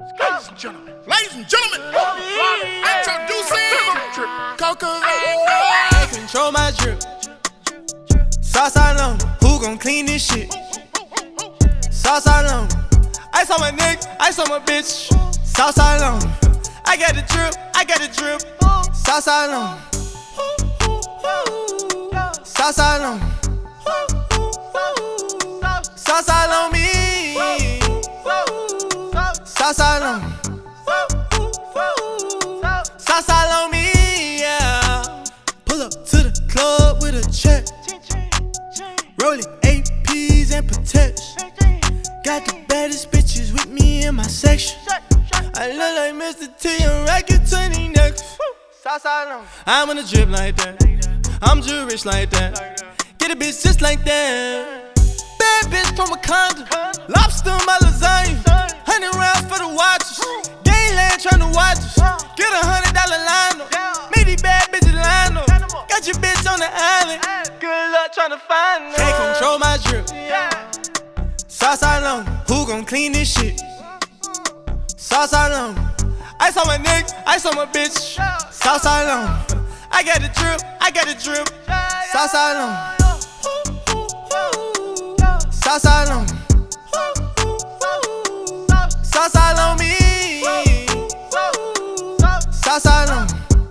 Ladies and gentlemen, introducing Coca Vango. I control my drip. Sauce all on, who gon' clean this shit? Sauce all on, ice on my neck, ice on my bitch. Sauce all on, I got the drip, I got the drip. Sauce all on, sauce all on, sauce all on me. Sauce all on, sauce all on me, yeah. Pull up to the club with a check, rolling APs and Pateks. Got the baddest bitches with me in my section. I look like Mr. T and Rocket 20 next. Sauce all on. I'm on a drip like that, I'm just rich like that. Get a bitch just like that. Bad bitch from Wakanda, lobster my lasagna. 100 rounds for the watches, gangland tryna watch us. Get $100 line up, make these bad bitches line up. Got your bitch on the island, good luck tryna find her. Can't control my drip. Sauce all on, who gon' clean this shit? Sauce all on, ice on my neck, ice on my bitch. Sauce all on, I got the drip, I got the drip. Sauce all on, sauce all on, sauce all on me. Sauce all on,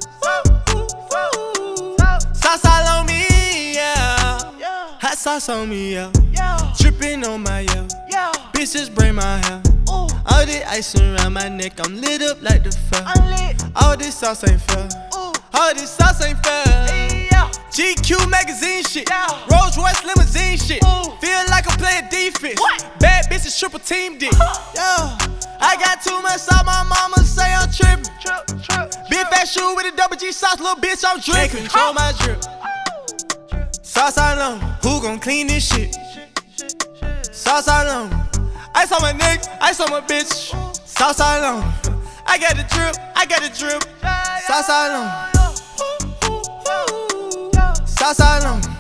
sauce all on me, yeah. Hot sauce on me, yeah. Drippin' on my yeah. Bitches braid my hair. All this ice around my neck, I'm lit up like the fair. All this sauce ain't fair. All this sauce ain't fair. GQ magazine shit, Rolls Royce limousine shit. Feel like I'm playing defense. Bad bitches triple team dick. I got too much sauce, my mama say I'm trippin'. Big fat shoe with a double G sauce, little bitch, I'm drippin'. Can't control my drip. Sauce all on, who gon' clean this shit? Sauce all on, ice on my neck, ice on my bitch. Sauce all on, I got the drip, I got the drip. Sauce all on, sauce all on.